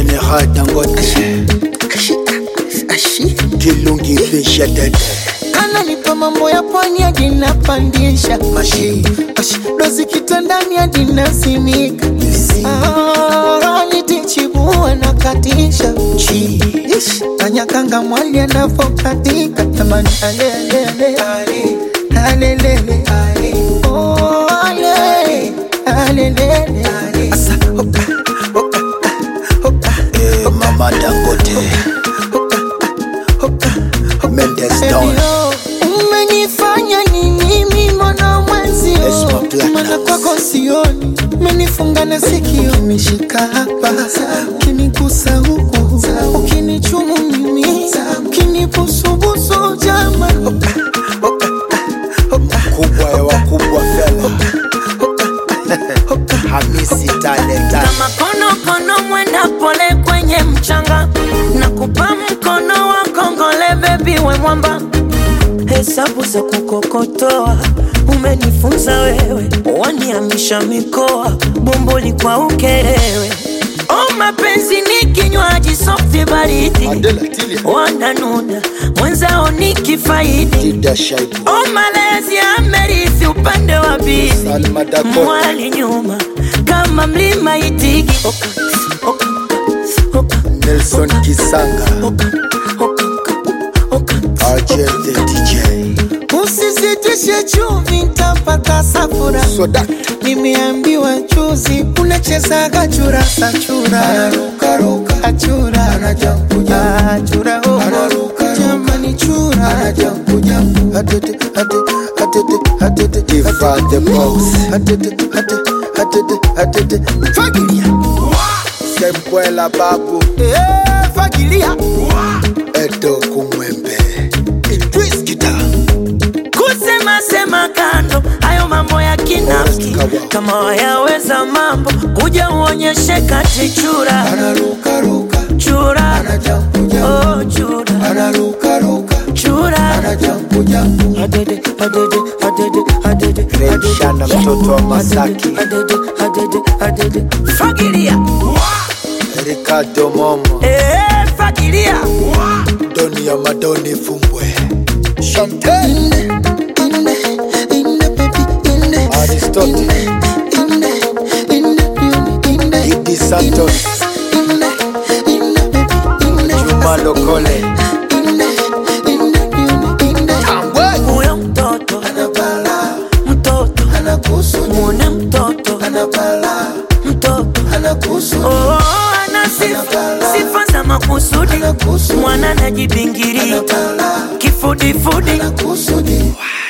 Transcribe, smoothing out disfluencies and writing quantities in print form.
General Dangote Kilungi Fisha Dede Ananipa mambo ya pwani hadi napandisha Mashi dozi kitandani hadi nasimika nitichibua na katisha Kanyakanga mwali anapokatika Tamani alelele alelele oh ale alelele Asa hoka hoka hoka Mama Dangote Mendes Down umenifanya nini mimi mwana mwenzio Mana kwako sioni Menifunga na sikio Ukinishika hapa Ukinigusa huku Ukinichumu mimi Ukinibusu jama Kubwa ya wakubwa fela Hamisi talent Kama kono mwenda pole kwenye mchanga Nakupa mkono wa kongole baby we mwamba Hesabu za kukokotoa Umenifunza wewe Waniamisha mikoa Bomboli kwa ukerewe Oh mapenzi ni kinywaji softi baridi Wananuna Mwenzao ni kifaidi Oh malezi amerithi upande wa bizi Mwali nyuma Kama mlima itigi Nelson Kisanga RJ the DJ Usisitishe chumvi nitapata safura Nimeambiwa juzi unachezaga chura sachura Anaruka achura Achura Jamani chura Hatete Ifa the boss Hatete Fagilia Sempuela babu Fagilia Edo kumwembe Idris Kita Sema kando, hayo mambo ya kinafiki Kama wayaweza mambo, kuja uonyeshe kati chura Anaruka Chura Oh chura Chura Adede Remshana mtoto wa Masaki Fagilia Ricardo Momo Fagilia Doni ya Madoni Fumbwe Chantel Aristotle Idi Santos Juma Lokole Uyo mtoto Mtoto Mwone mtoto Mtoto Oh sifa za makusudi Mwana najibingiri Kifudifudi